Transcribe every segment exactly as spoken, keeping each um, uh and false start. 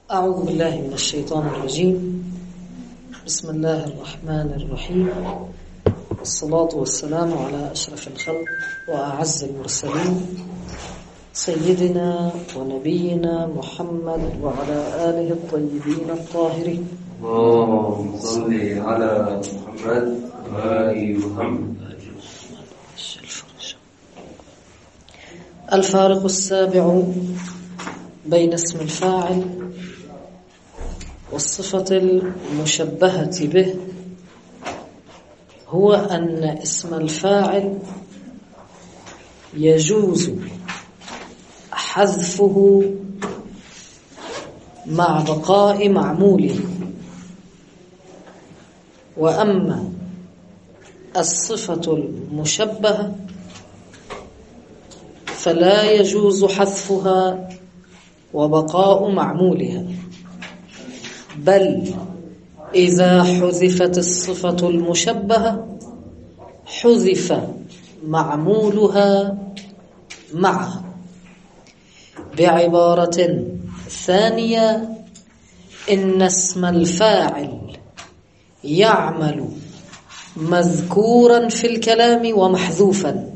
أعوذ بالله من الشيطان الرجيم. بسم الله الرحمن الرحيم، والصلاة والسلام على أشرف الخلق وأعز المرسلين سيدنا ونبينا محمد وعلى آله الطيبين الطاهرين. اللهم صل على محمد وآل محمد. الفارق السابع بين اسم الفاعل والصفة المشبهة به هو أن اسم الفاعل يجوز حذفه مع بقاء معموله، وأما الصفة المشبهة فلا يجوز حذفها وبقاء معمولها، بل إذا حذفت الصفة المشبهة حذف معمولها معها. بعبارة ثانية، إن اسم الفاعل يعمل مذكورا في الكلام ومحذوفا،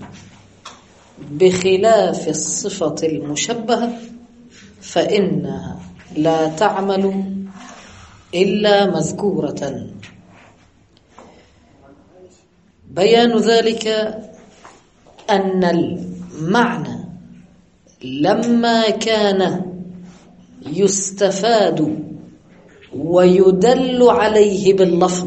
بخلاف الصفة المشبهة فإنها لا تعمل إلا مذكورة. بيان ذلك أن المعنى لما كان يستفاد ويدل عليه باللفظ،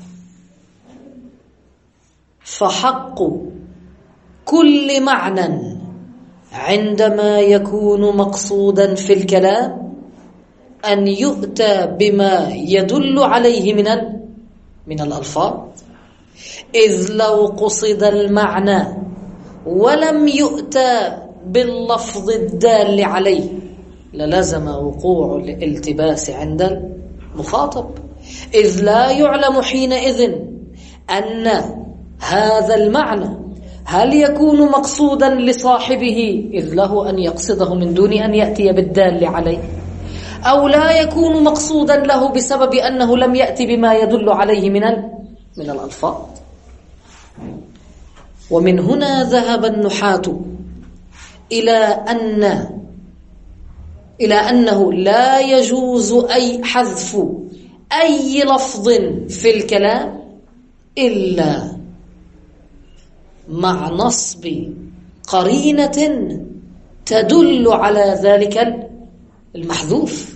فحق كل معنى عندما يكون مقصودا في الكلام أن يؤتى بما يدل عليه من من الألفاظ، إذ لو قصد المعنى ولم يؤتى باللفظ الدال عليه للزم وقوع الالتباس عند المخاطب، إذ لا يعلم حينئذ أن هذا المعنى هل يكون مقصودا لصاحبه إذ له أن يقصده من دون أن يأتي بالدال عليه، أو لا يكون مقصودا له بسبب أنه لم يأتي بما يدل عليه من من الألفاظ. ومن هنا ذهب النحاة إلى أن إلى أنه لا يجوز أي حذف أي لفظ في الكلام إلا مع نصب قرينة تدل على ذلك المحذوف،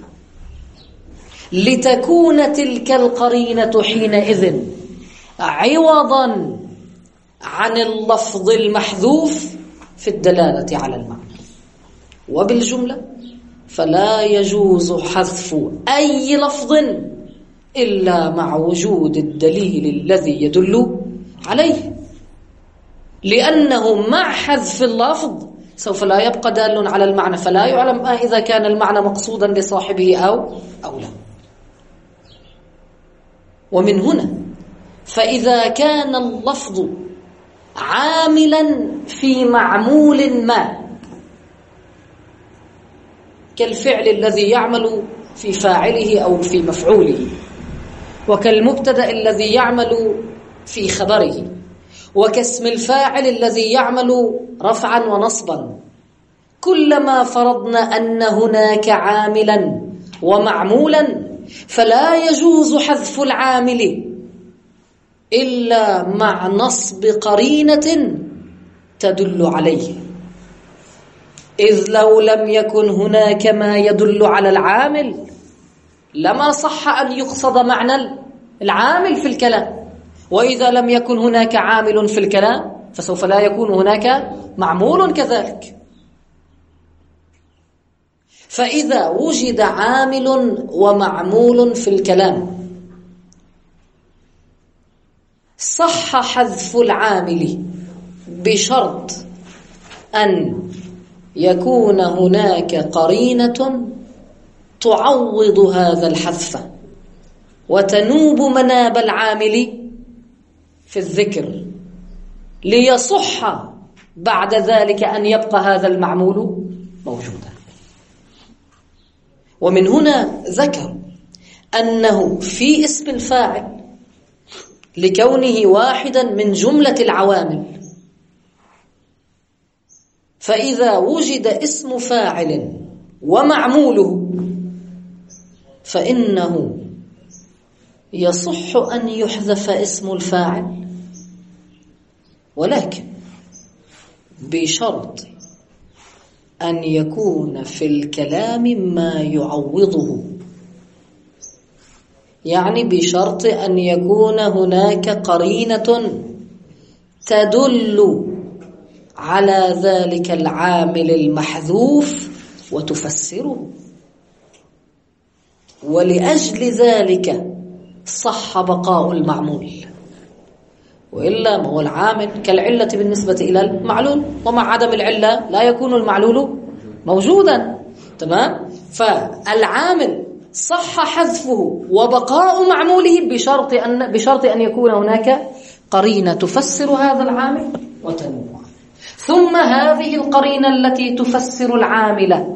لتكون تلك القرينة حينئذ عوضا عن اللفظ المحذوف في الدلالة على المعنى. وبالجملة فلا يجوز حذف أي لفظ إلا مع وجود الدليل الذي يدل عليه، لأنه مع حذف اللفظ سوف لا يبقى دال على المعنى، فلا يعلم إذا كان المعنى مقصودا لصاحبه أو أو لا. ومن هنا فإذا كان اللفظ عاملا في معمول ما، كالفعل الذي يعمل في فاعله أو في مفعوله، وكالمبتدأ الذي يعمل في خبره، وكاسم الفاعل الذي يعمل رفعا ونصبا، كلما فرضنا أن هناك عاملا ومعمولا فلا يجوز حذف العامل إلا مع نصب قرينة تدل عليه، إذ لو لم يكن هناك ما يدل على العامل لما صح أن يقصد معنى العامل في الكلام، وإذا لم يكن هناك عامل في الكلام فسوف لا يكون هناك معمول كذلك. فإذا وجد عامل ومعمول في الكلام صح حذف العامل بشرط أن يكون هناك قرينة تعوض هذا الحذف وتنوب مناب العامل في الذكر، ليصح بعد ذلك أن يبقى هذا المعمول موجودا. ومن هنا ذكر أنه في اسم الفاعل لكونه واحدا من جملة العوامل، فإذا وجد اسم فاعل ومعموله فإنه يصح أن يحذف اسم الفاعل، ولكن بشرط أن يكون في الكلام ما يعوضه، يعني بشرط أن يكون هناك قرينة تدل على ذلك العامل المحذوف وتفسره، ولأجل ذلك صح بقاء المعمول، وإلا ما هو العامل كالعلة بالنسبة إلى المعلول، ومع عدم العلة لا يكون المعلول موجودا. تمام؟ فالعامل صح حذفه وبقاء معموله بشرط أن بشرط أن يكون هناك قرينة تفسر هذا العامل وتنوع، ثم هذه القرينة التي تفسر العامل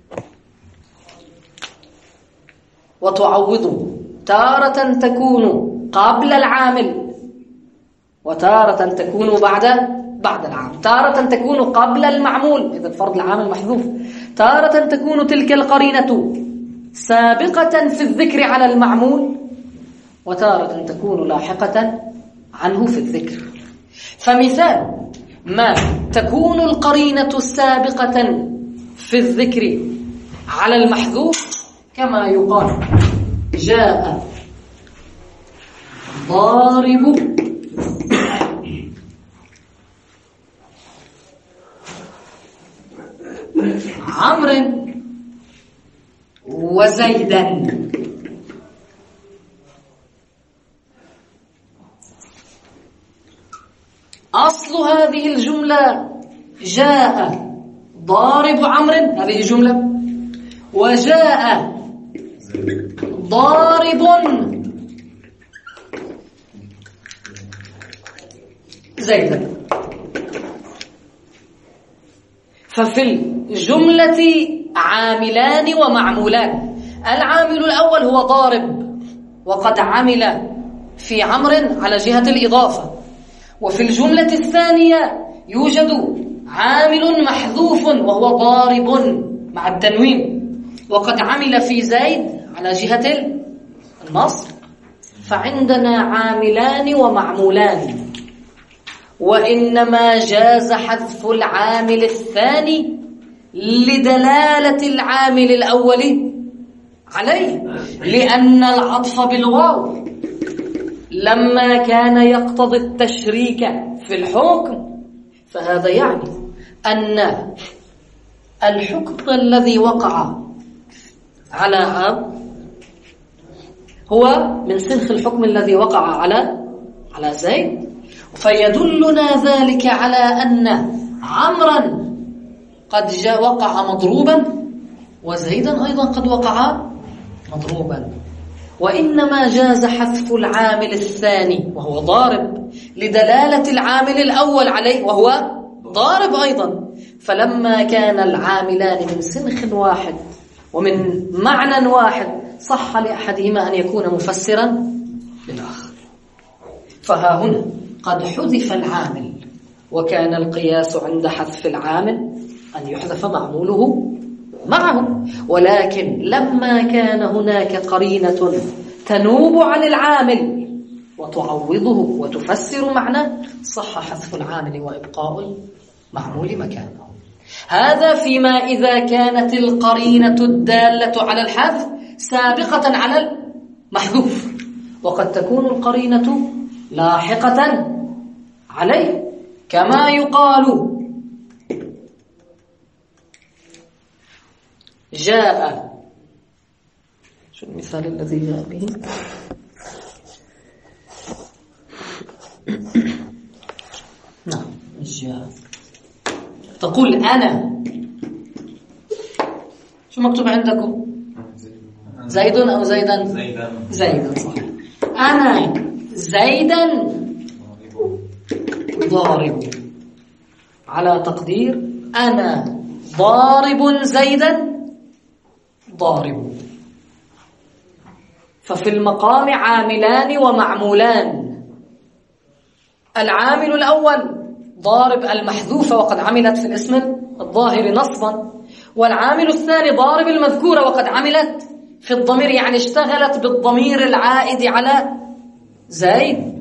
وتعوضه تارة تكون قبل العامل وتارة تكون بعد بعد العامل، تارة تكون قبل المعمول إذا فرض العامل محذوف، تارة تكون تلك القرينة سابقة في الذكر على المعمول، وتارة تكون لاحقة عنه في الذكر. فمثال ما تكون القرينة سابقة في الذكر على المحذوف كما يقال جاء ضارب عمرو وزيدا. أصل هذه الجملة جاء ضارب عمرو، هذه جملة، وجاء ضارب زيدا. ففي الجملة عاملان ومعمولان، العامل الأول هو ضارب وقد عمل في عمرو على جهة الإضافة، وفي الجملة الثانية يوجد عامل محذوف وهو ضارب مع التنوين وقد عمل في زيد على جهة النصب، فعندنا عاملان ومعمولان، وإنما جاز حذف العامل الثاني لدلالة العامل الأول عليه، لأن العطف بالواو لما كان يقتضي التشريك في الحكم فهذا يعني أن الحكم الذي وقع على عام هو من سنخ الحكم الذي وقع على على زيد، فيدلنا ذلك على أن عمرا قد جاء وقع مضروبا وزيدا أيضا قد وقع مضروبا، وإنما جاز حذف العامل الثاني وهو ضارب لدلالة العامل الأول عليه وهو ضارب أيضا، فلما كان العاملان من سنخ واحد ومن معنى واحد صح لأحدهما أن يكون مفسرا للآخر. فها هنا قد حذف العامل، وكان القياس عند حذف العامل أن يحذف معموله معه، ولكن لما كان هناك قرينة تنوب عن العامل وتعوضه وتفسر معناه صح حذف العامل وإبقاء المعمول مكانه. هذا فيما إذا كانت القرينة الدالة على الحذف سابقة على المحذوف، وقد تكون القرينة لاحقة عليه، كما يقال جاء، شو المثال الذي جاء به؟ نعم جاء، تقول أنا، شو مكتوب عندكم؟ زيد أو زيدا؟ زيدا زيدا صحيح. أنا زيدا ضارب، على تقدير أنا ضارب زيدا ضارب. ففي المقام عاملان ومعمولان. العامل الأول ضارب المحذوفة وقد عملت في الاسم الظاهر نصبا، والعامل الثاني ضارب المذكورة وقد عملت في الضمير، يعني اشتغلت بالضمير العائد على زيد.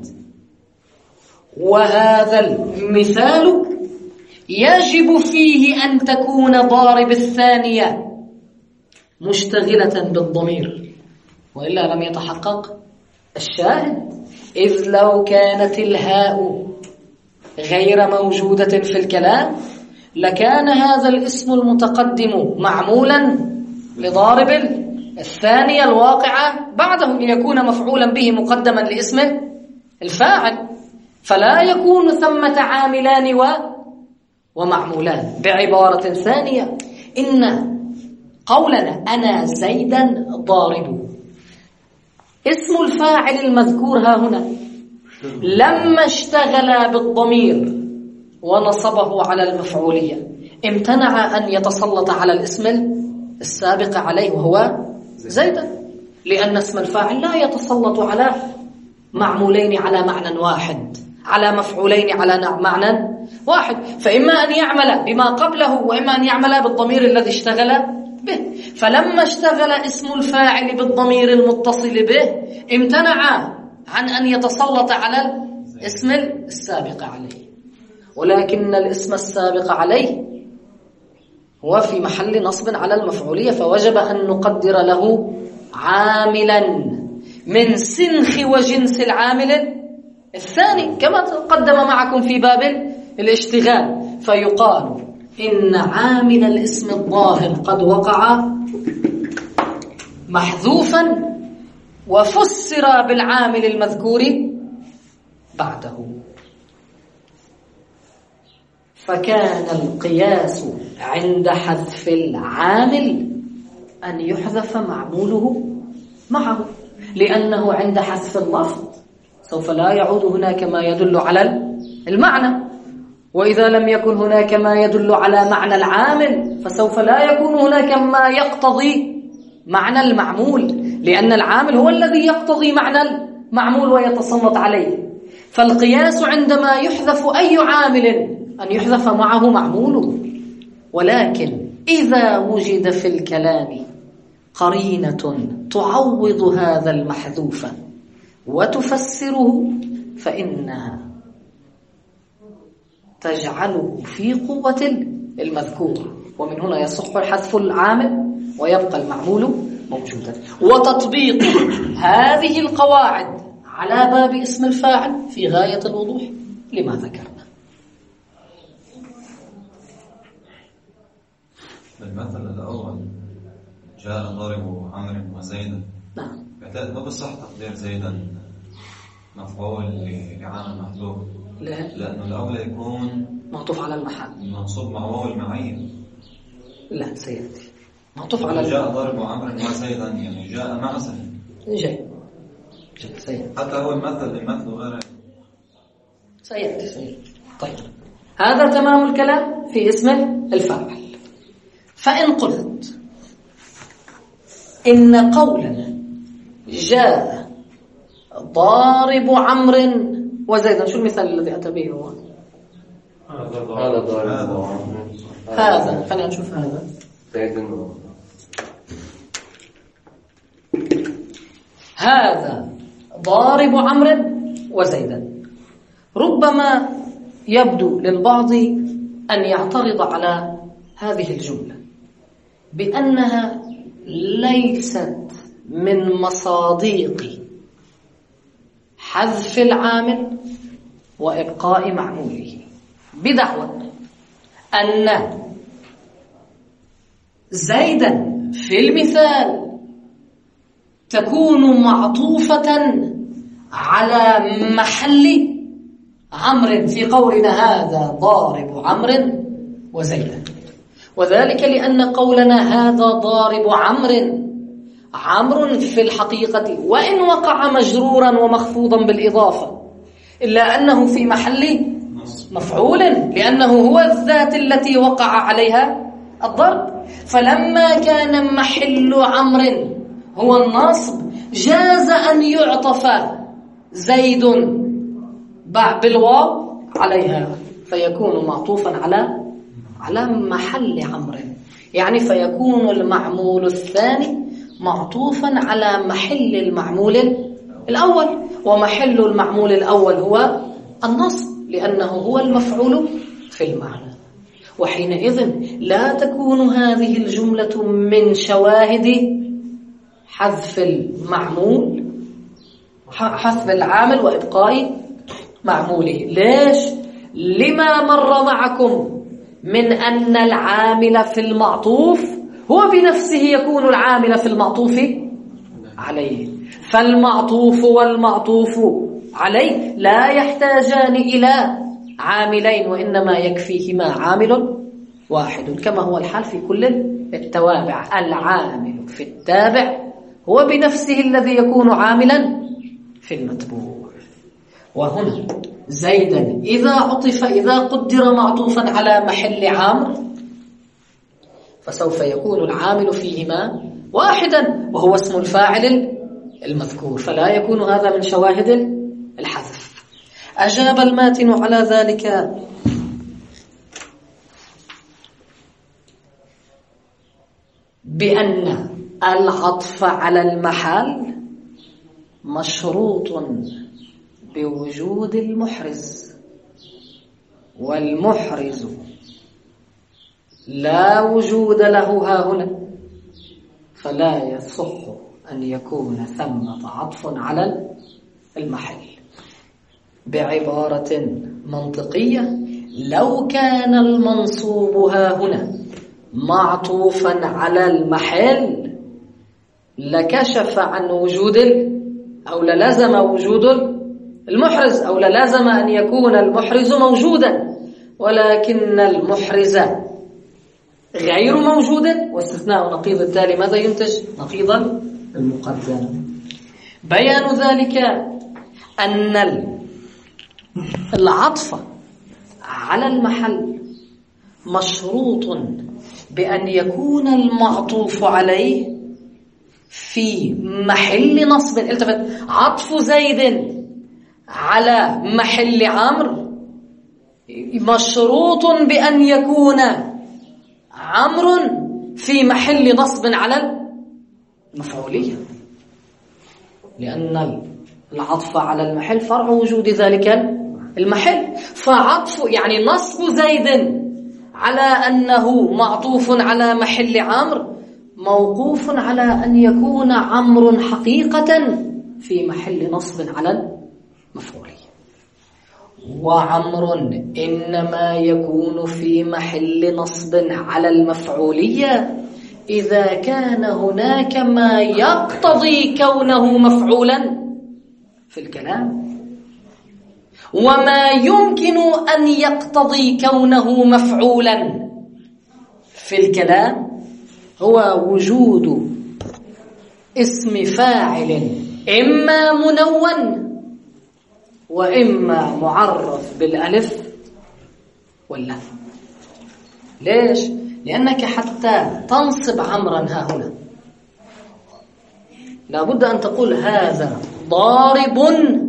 وهذا المثال يجب فيه أن تكون ضارب الثانية مشتغلة بالضمير، وإلا لم يتحقق الشاهد. إذ لو كانت الهاء غير موجودة في الكلام لكان هذا الاسم المتقدم معمولا لضارب الثانية الواقعة بعده ليكون مفعولا به مقدما لاسم الفاعل، فلا يكون ثمة عاملان و ومعمولان. بعبارة ثانية، إن قولنا أنا زيدا ضارب، اسم الفاعل المذكور ها هنا لما اشتغل بالضمير ونصبه على المفعولية امتنع أن يتسلط على الاسم السابق عليه وهو زيدا، لأن اسم الفاعل لا يتسلط على معمولين على معنى واحد، على مفعولين على معنى واحد، فإما أن يعمل بما قبله وإما أن يعمل بالضمير الذي اشتغل به. فلما اشتغل اسم الفاعل بالضمير المتصل به امتنع عن أن يتسلط على الاسم السابق عليه، ولكن الاسم السابق عليه هو في محل نصب على المفعولية، فوجب أن نقدر له عاملا من سنخ وجنس العامل الثاني كما تقدم معكم في باب الاشتغال، فيقال إن عامل الاسم الظاهر قد وقع محذوفا وفسر بالعامل المذكور بعده. فكان القياس عند حذف العامل أن يحذف معموله معه، لأنه عند حذف اللفظ سوف لا يعود هناك ما يدل على المعنى، وإذا لم يكن هناك ما يدل على معنى العامل فسوف لا يكون هناك ما يقتضي معنى المعمول، لأن العامل هو الذي يقتضي معنى المعمول ويتسلط عليه. فالقياس عندما يحذف أي عامل أن يحذف معه معموله. ولكن إذا وجد في الكلام قرينة تعوض هذا المحذوف وتفسره فإنها تجعله في قوة المذكور، ومن هنا يصح حذف العامل ويبقى المعمول موجودا. وتطبيق هذه القواعد على باب اسم الفاعل في غاية الوضوح لما ذكرنا. المثل الأول جاء ضرب عمرو وزيدا، نعم، ما بصح تقدير زيدا مفعول لعامل محذوف، لا، لأنه الأول يكون معطوف على المحل منصوب مع واو المعية. لا سيأتي معطوف على جاء ضرب عمرو وزيدا يعني جاء مع زيد. جاي سيأتي، حتى هو المثل للمثل غير سيأتي سيأتي. طيب، هذا تمام الكلام في اسم الفاعل. فإن قلت إن قولنا جاء ضارب عمرو وزيدا، شو المثال الذي أتى به هو؟ هذا ضارب هذا، خلينا نشوف هذا زيدا. هذا ضارب عمرو وزيدا. ربما يبدو للبعض أن يعترض على هذه الجملة بأنها ليست من مصادق حذف العامل وإبقاء معموله، بدعوى أن زيدا في المثال تكون معطوفة على محل عمرو في قولنا هذا ضارب عمرو وزيدا، وذلك لأن قولنا هذا ضارب عمرو عمرو في الحقيقة وإن وقع مجرورا ومخفوضا بالإضافة إلا أنه في محل مفعول، لأنه هو الذات التي وقع عليها الضرب. فلما كان محل عمرو هو النصب جاز أن يعطف زيد بالواو عليها فيكون معطوفا على على محل عمرو، يعني فيكون المعمول الثاني معطوفا على محل المعمول الأول، ومحل المعمول الأول هو النصب لأنه هو المفعول في المعنى. وحينئذ لا تكون هذه الجملة من شواهد حذف المعمول، حذف العامل وإبقاء معموله. ليش؟ لما مر معكم من أن العامل في المعطوف هو بنفسه يكون العامل في المعطوف عليه، فالمعطوف والمعطوف عليه لا يحتاجان إلى عاملين وإنما يكفيهما عامل واحد، كما هو الحال في كل التوابع. العامل في التابع هو بنفسه الذي يكون عاملا في المتبوع. وهنا زيدا إذا عطف إذا قدر معطوفا على محل عامر فسوف يكون العامل فيهما واحدا وهو اسم الفاعل المذكور، فلا يكون هذا من شواهد الحذف. أجاب الماتن على ذلك بأن العطف على المحل مشروط بوجود المحرز، والمحرز لا وجود له ها هنا، فلا يصح أن يكون ثمة عطف على المحل. بعبارة منطقية، لو كان المنصوب ها هنا معطوفا على المحل لكشف عن وجود أو للزم وجود المحرز أو للزم أن يكون المحرز موجودا، ولكن المحرز غير موجود، واستثناء نقيض التالي ماذا ينتج؟ نقيضا المقدم. بيان ذلك أن العطف على المحل مشروط بأن يكون المعطوف عليه في محل نصب. التفت، عطف زيد على محل عمرو مشروط بأن يكون عمرو في محل نصب على المفعولية، لأن العطف على المحل فرع وجود ذلك المحل، فعطف يعني نصب زيد على أنه معطوف على محل عمرو موقوف على أن يكون عمرو حقيقة في محل نصب على المفعولية. وعمر إنما يكون في محل نصب على المفعولية إذا كان هناك ما يقتضي كونه مفعولا في الكلام، وما يمكن أن يقتضي كونه مفعولا في الكلام هو وجود اسم فاعل إما منون وإما معرف بالألف واللام. ليش؟ لأنك حتى تنصب عمرا ها هنا لابد أن تقول هذا ضارب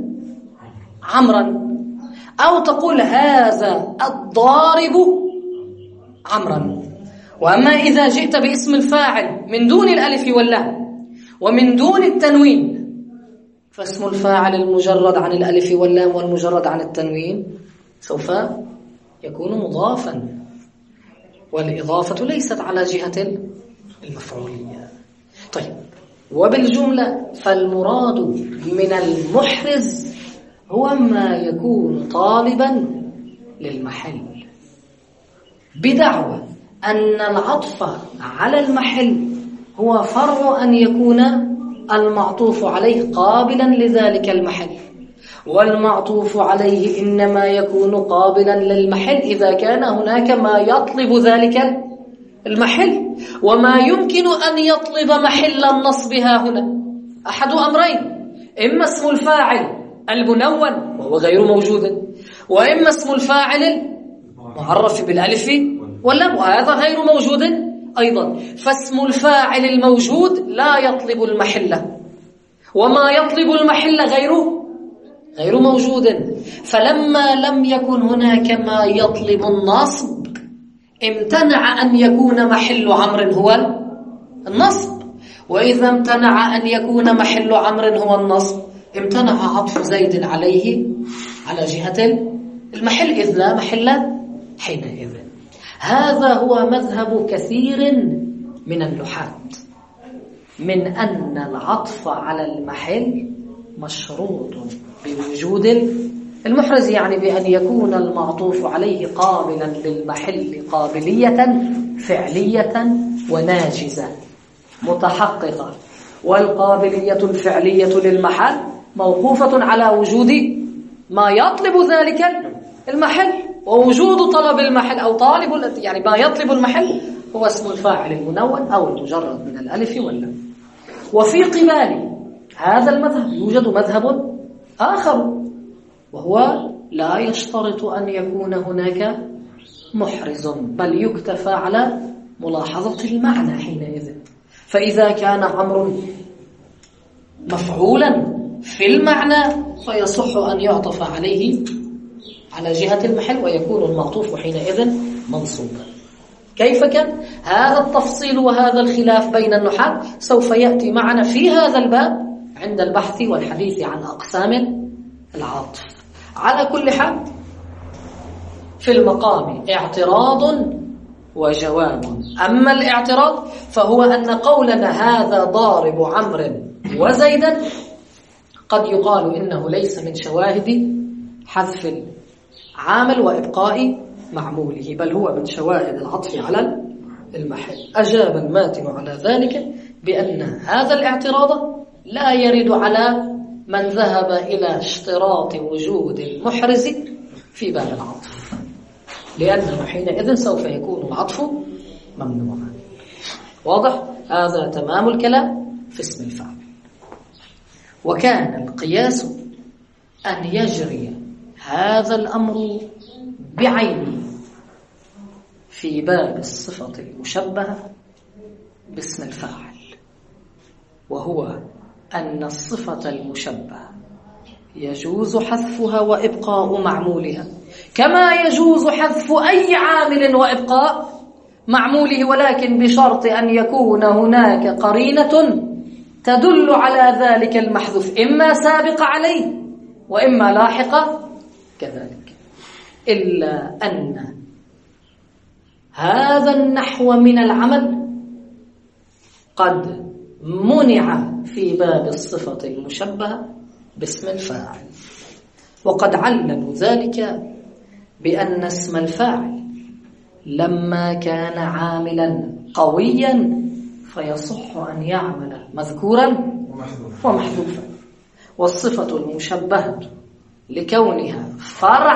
عمرا، أو تقول هذا الضارب عمرا. وأما إذا جئت باسم الفاعل من دون الألف واللام ومن دون التنوين فاسم الفاعل المجرد عن الألف واللام والمجرد عن التنوين سوف يكون مضافا، والإضافة ليست على جهة المفعولية. طيب، وبالجملة فالمراد من المحرز هو ما يكون طالبا للمحل، بدعوى أن العطف على المحل هو فرع أن يكون المعطوف عليه قابلا لذلك المحل، والمعطوف عليه إنما يكون قابلا للمحل إذا كان هناك ما يطلب ذلك المحل، وما يمكن أن يطلب محل النصب ها هنا أحد أمرين: إما اسم الفاعل المنون وهو غير موجود، وإما اسم الفاعل المعرف بالألف واللام وهذا غير موجود أيضا. فاسم الفاعل الموجود لا يطلب المحل، وما يطلب المحل غيره غير موجود. فلما لم يكن هناك ما يطلب النصب امتنع أن يكون محل عمرو هو النصب، وإذا امتنع أن يكون محل عمرو هو النصب امتنع عطف زيد عليه على جهة المحل، إذ لا محل حينئذ. هذا هو مذهب كثير من النحاة من أن العطف على المحل مشروط بوجود المحرز، يعني بأن يكون المعطوف عليه قابلا للمحل قابلية فعلية وناجزة متحققة، والقابلية الفعلية للمحل موقوفة على وجود ما يطلب ذلك المحل، ووجود طلب المحل أو طالب يعني ما يطلب المحل هو اسم الفاعل المنون أو المجرد من الألف واللام. وفي قبال هذا المذهب يوجد مذهب آخر، وهو لا يشترط أن يكون هناك محرز، بل يكتفى على ملاحظة المعنى حينئذ. فإذا كان عمرو مفعولا في المعنى فيصح أن يعطف عليه على جهة المحل ويكون المعطوف حينئذ منصوبا. كيف كان؟ هذا التفصيل وهذا الخلاف بين النحاة سوف يأتي معنا في هذا الباب عند البحث والحديث عن أقسام العطف. على كل حال في المقام اعتراض وجواب. أما الاعتراض فهو أن قولنا هذا ضارب عمرو وزيدا قد يقال إنه ليس من شواهد حذف العامل وإبقاء معموله، بل هو من شواهد العطف على المحل. أجاب الماتن على ذلك بأن هذا الاعتراض لا يرد على من ذهب إلى اشتراط وجود المحرز في باب العطف، لأنه حينئذ سوف يكون العطف ممنوعا. واضح؟ هذا تمام الكلام في اسم الفاعل. وكان القياس أن يجري هذا الأمر بعينه في باب الصفة المشبهة باسم الفاعل، وهو أن الصفة المشبهة يجوز حذفها وإبقاء معمولها كما يجوز حذف أي عامل وإبقاء معموله، ولكن بشرط أن يكون هناك قرينة تدل على ذلك المحذوف، إما سابق عليه وإما لاحق كذلك. إلا أن هذا النحو من العمل قد منع في باب الصفة المشبهة باسم الفاعل، وقد عللوا ذلك بأن اسم الفاعل لما كان عاملا قويا فيصح أن يعمل مذكورا ومحذوفا، والصفة المشبهة لكونها فرع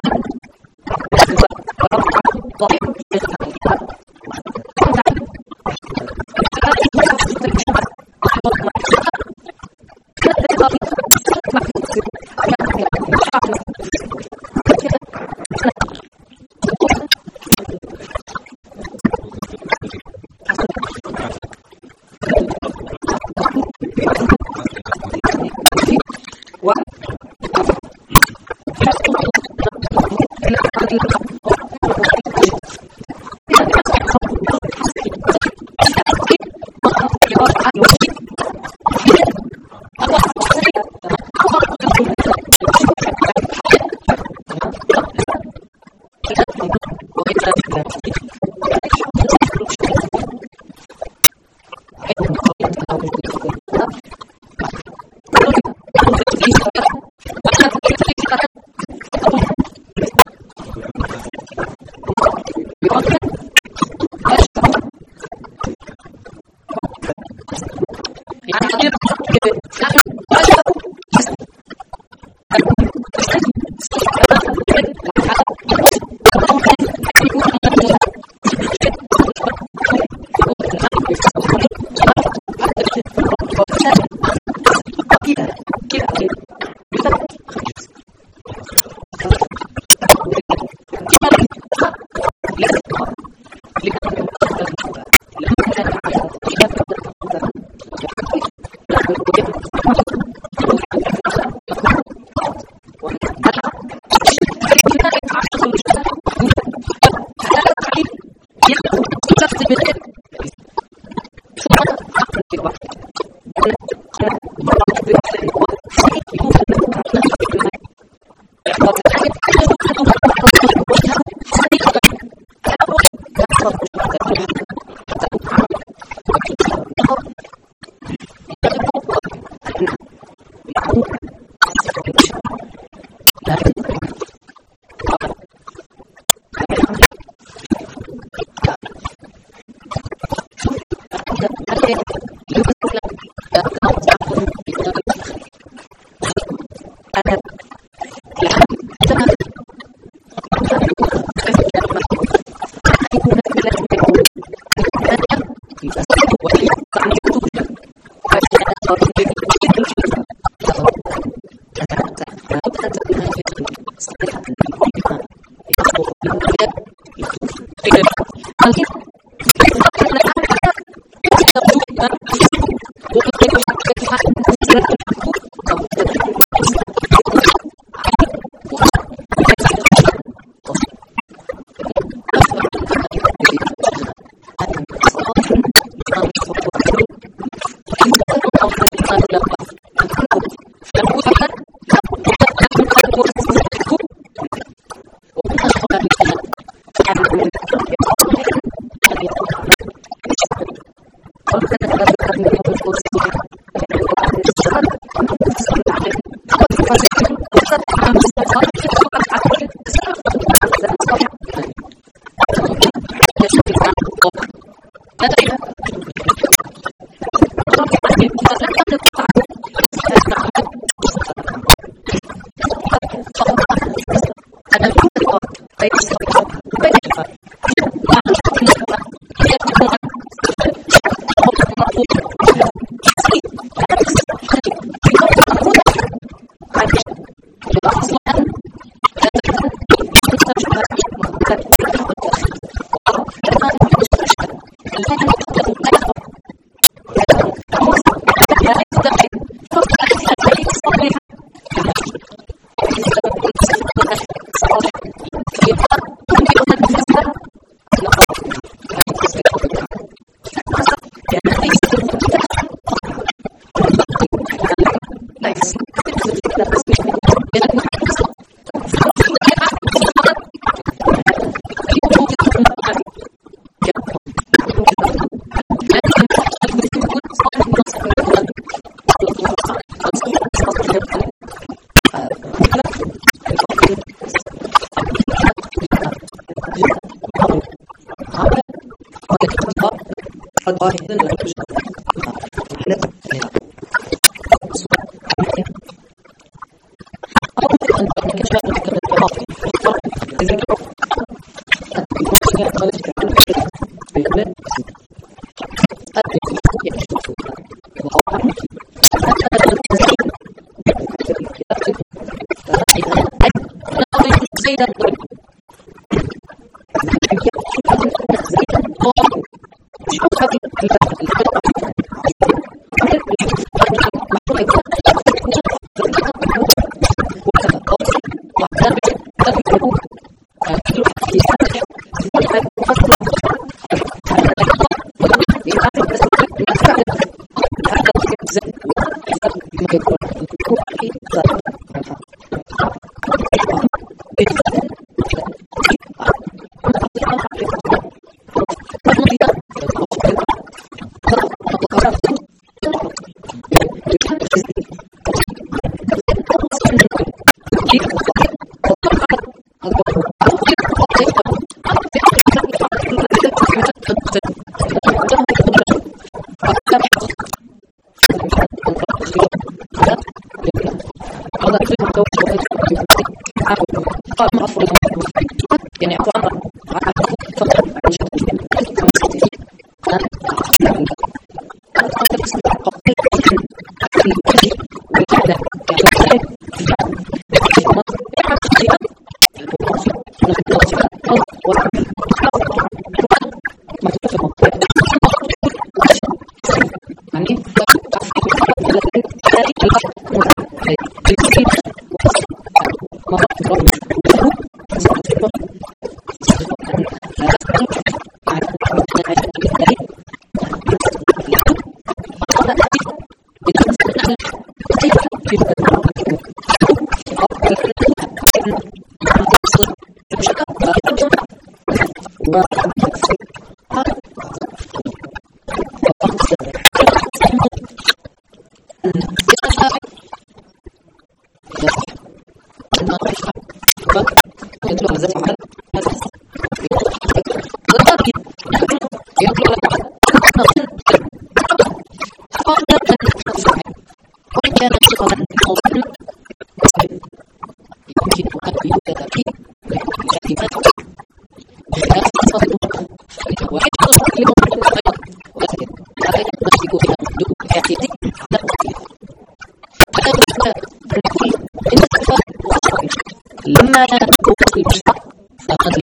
لما تكون المشتق فقد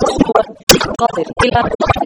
قاصر إلى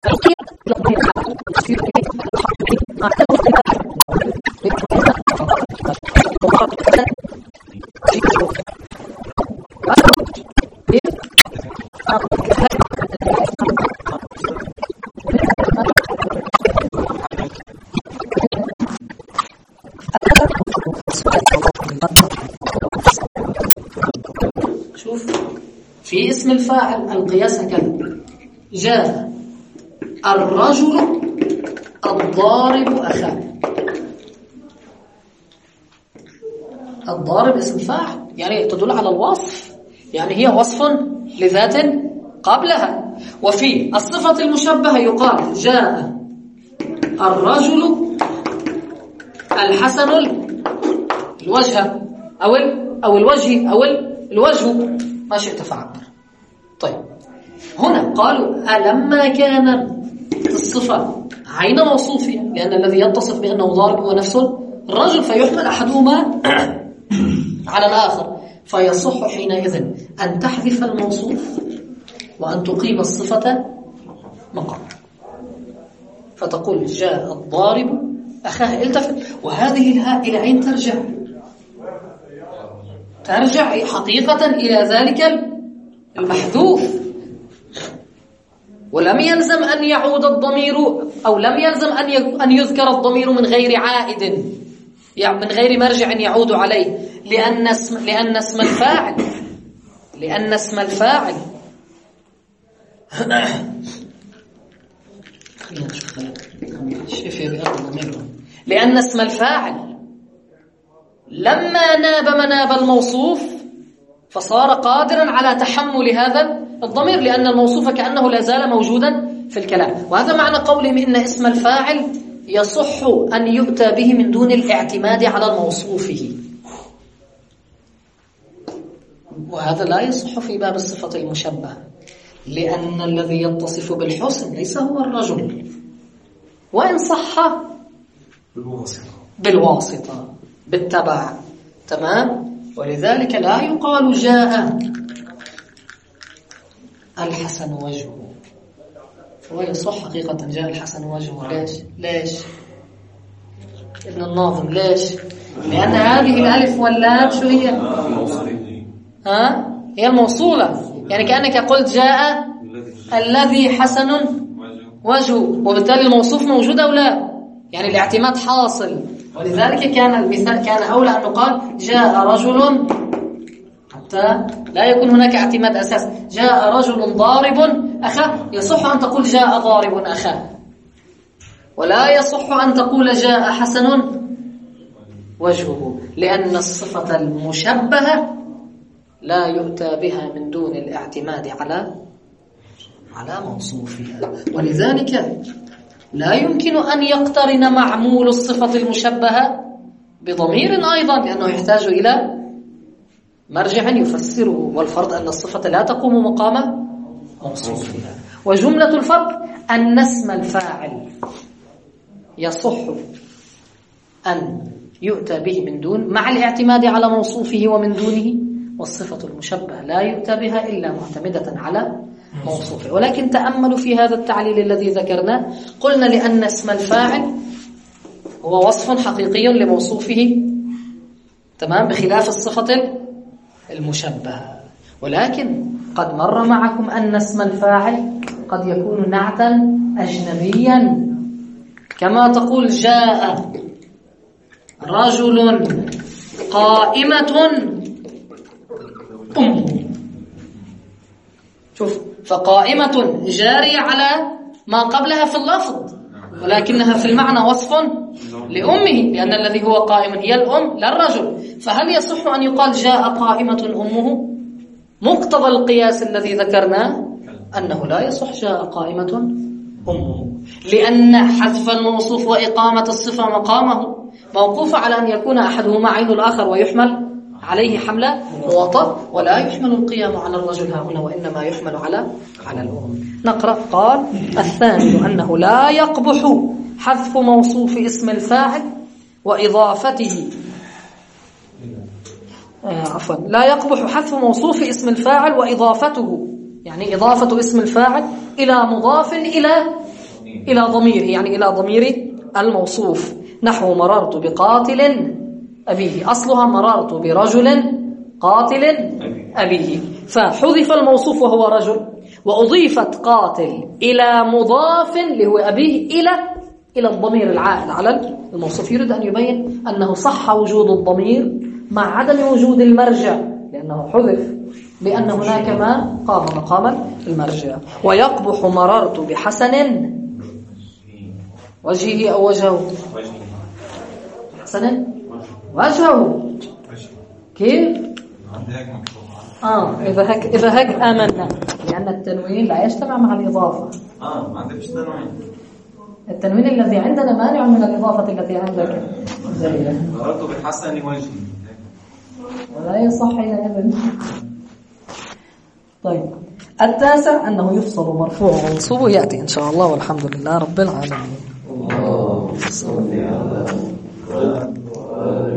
شوف في اسم الفاعل القياس هكذا: جاء الرجل الضارب أخاه. الضارب اسم فاعل يعني تدل على الوصف، يعني هي وصف لذات قبلها. وفي الصفة المشبهة يقال جاء الرجل الحسن الوجه أو أو الوجه أو الوجه، ما شئت فعبر. طيب هنا قالوا ألما كان الصفة عين موصوفية، لأن الذي يتصف بأنه ضارب هو نفس الرجل، فيحمل أحدهما على الآخر، فيصح حينئذ أن تحذف الموصوف وأن تقيم الصفة مقام، فتقول جاء الضارب أخاه. التفت، وهذه الهاء إلى أين ترجع؟ ترجع حقيقة إلى ذلك المحذوف، ولم يلزم أن يعود الضمير، أو لم يلزم أن أن يذكر الضمير من غير عائد، يعني من غير مرجع يعود عليه، لأن اسم لأن اسم الفاعل لأن اسم الفاعل لأن اسم الفاعل لما ناب مناب الموصوف فصار قادرا على تحمل هذا الضمير، لأن الموصوف كأنه لا زال موجودا في الكلام. وهذا معنى قولهم إن اسم الفاعل يصح أن يؤتى به من دون الاعتماد على موصوفه، وهذا لا يصح في باب الصفة المشبهة، لأن الذي يتصف بالحسن ليس هو الرجل، وإن صح بالواسطة بالواسطة بالتبع. تمام. ولذلك لا يقال جاء الحسن وجهه، ويصح حقيقة جاء الحسن وجهه. ليش؟ ليش؟ ابن الناظم ليش؟ لأن هذه الألف واللام شو هي؟ ها؟ هي الموصولة، يعني كأنك قلت جاء الذي حسن وجهه، وبالتالي الموصوف موجود أو لا؟ يعني الاعتماد حاصل. ولذلك كان المثال كان أولى أن نقال جاء رجل، حتى لا يكون هناك اعتماد أساس. جاء رجل ضارب أخاه، يصح أن تقول جاء ضارب أخاه، ولا يصح أن تقول جاء حسن وجهه، لأن الصفة المشبهة لا يؤتى بها من دون الاعتماد على على موصوفها. ولذلك لا يمكن أن يقترن معمول الصفة المشبهة بضمير أيضا، لأنه يحتاج إلى مرجع يفسره، والفرض أن الصفة لا تقوم مقام موصوفها. وجملة الفرق أن اسم الفاعل يصح أن يؤتى به من دون مع الاعتماد على موصوفه ومن دونه، والصفة المشبهة لا يؤتى بها إلا معتمدة على موصوفه. ولكن تأملوا في هذا التعليل الذي ذكرناه، قلنا لأن اسم الفاعل هو وصف حقيقي لموصوفه، تمام، بخلاف الصفة المشبهة. ولكن قد مر معكم أن اسم الفاعل قد يكون نعتا أجنبيا، كما تقول جاء رجل قائمة أم. شوف، فقائمة جارية على ما قبلها في اللفظ، ولكنها في المعنى وصف لأمه، لأن الذي هو قائم هي الأم لا الرجل. فهل يصح أن يقال جاء قائمة أمه؟ مقتضى القياس الذي ذكرناه أنه لا يصح جاء قائمة أمه، لأن حذف الموصوف وإقامة الصفة مقامه موقوف على أن يكون أحدهما عين الآخر ويحمل عليه حملة وطأ، ولا يحمل القيام على الرجل ها هنا، وإنما يحمل على على الأم. نقرأ. قال الثاني أنه لا يقبح حذف موصوف اسم الفاعل وإضافته آه عفوا لا يقبح حذف موصوف اسم الفاعل وإضافته يعني إضافة اسم الفاعل إلى مضاف إلى إلى ضمير، يعني إلى ضمير الموصوف. نحو مررت بقاتل أبيه، أصلها مررت برجل قاتل أبيه، فحذف الموصوف وهو رجل، وأضيفت قاتل إلى مضاف اللي هو أبيه إلى إلى الضمير العائد على الموصوف. يريد أن يبين أنه صح وجود الضمير مع عدم وجود المرجع، لأنه حذف لأن هناك ما قام مقام المرجع. ويقبح مررت بحسن وجهه أو وجهه حسن وجهه كيف؟ آه إذا هك إذا هك آمنا، لأن التنوين لا يجتمع مع الإضافة. آه ما عندكش تنوين. التنوين الذي عندنا مانع من الإضافة التي عندك. مررت بحسن وجهي ولا يصح يا ابن. طيب التاسع أنه يفصل مرفوع ومنصوب يأتي إن شاء الله، والحمد لله رب العالمين. الله صل على